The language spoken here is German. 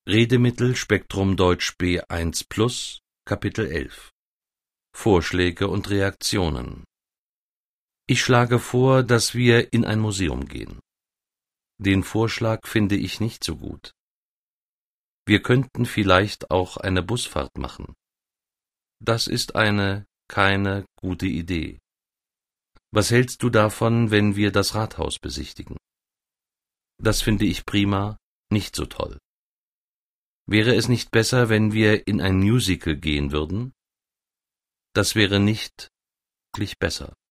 Redemittel Spektrum Deutsch B1 Plus Kapitel 11 Vorschläge und Reaktionen. Ich schlage vor, dass wir in ein Museum gehen. Den Vorschlag finde ich nicht so gut. Wir könnten vielleicht auch eine Busfahrt machen. Das ist keine gute Idee. Was hältst du davon, wenn wir das Rathaus besichtigen? Das finde ich prima, nicht so toll. Wäre es nicht besser, wenn wir in ein Musical gehen würden? Das wäre nicht wirklich besser.